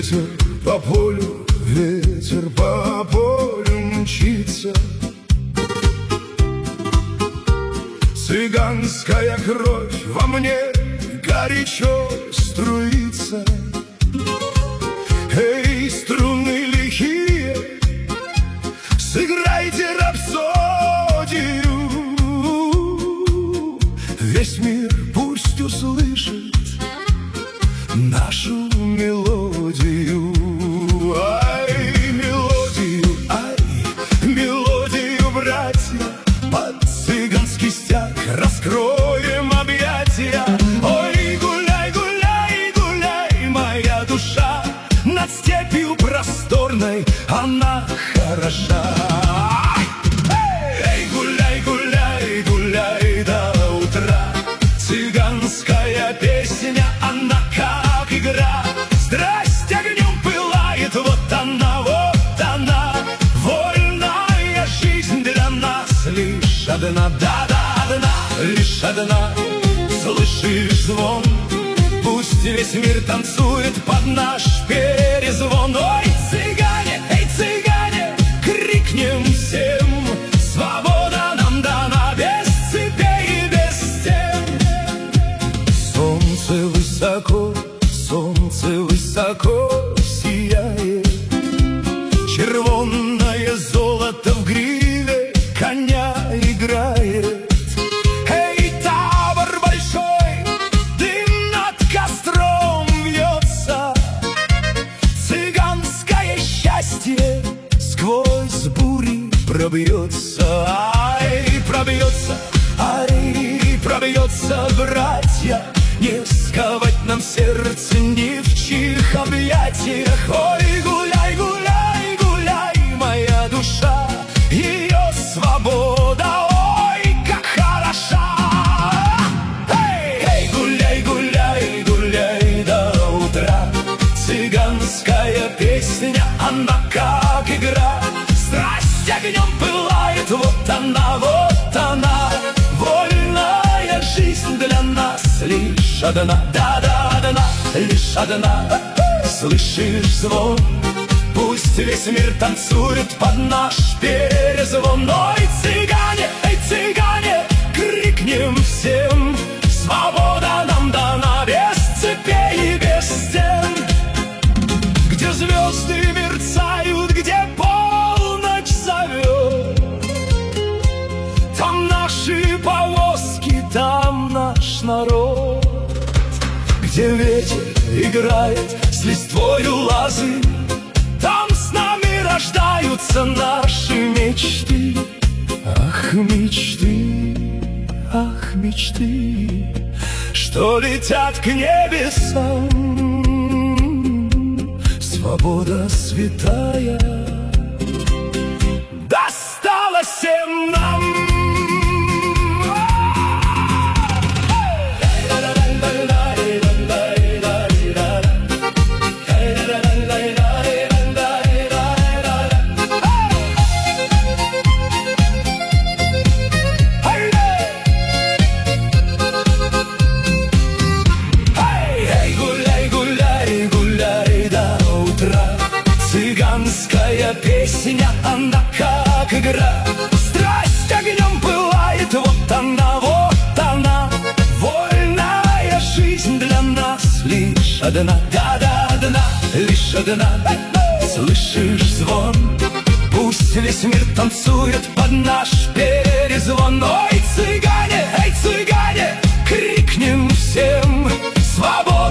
Ветер по полю, ветер по полю мчится. Цыганская кровь во мне горячо струится. Эй, струны лихие, сыграйте рапсодию. Весь мир пусть услышит нашу мелодию. Ай, мелодию, братья, под цыганский стяг раскроем объятия. Ой, гуляй, гуляй, гуляй, моя душа, над степью просторной она хороша. Эй, гуляй, гуляй, гуляй до утра. Цыганская песня, она как игра. Страсть огнем пылает, вот она, вольная жизнь для нас лишь одна, да-да, одна, лишь одна. Слышишь звон? Пусть весь мир танцует под наш перезвон. Ой, цыгане, крикнем всем: свобода нам дана, без цепей и без стен. Солнце высоко сияет, червонное золото в гриве коня играет. Эй, табор большой, дым над костром вьется. Цыганское счастье сквозь бури пробьется. Ай, пробьется, братья, не сковать нам сердце ни в чьих объятиях. Ой, гуляй, гуляй, гуляй, моя душа, ее свобода, ой, как хороша. Эй, гуляй, гуляй, гуляй до утра. Цыганская песня, она как игра. Страсть огнем пылает, вот она, вольная жизнь для нас лишь одна, да-да, одна, лишь одна. Слышишь звон? Пусть весь мир танцует под наш перезвон. Ой, цыгане, крикнем всем: свобода нам дана, без цепей и без стен. Где звезды мерцают, где полночь зовет, там наши повозки, там наш народ. Где ветер играет с листвою лозы, там с нами рождаются наши мечты. Ах, мечты, ах, мечты, что летят к небесам. Свобода святая досталась всем нам. Цыганская песня, она как игра. Страсть огнем пылает, вот она, вольная жизнь для нас лишь одна, да-да, одна, лишь одна. Слышишь звон? Пусть весь мир танцует под наш перезвон. Ой, цыгане, крикнем всем: свобода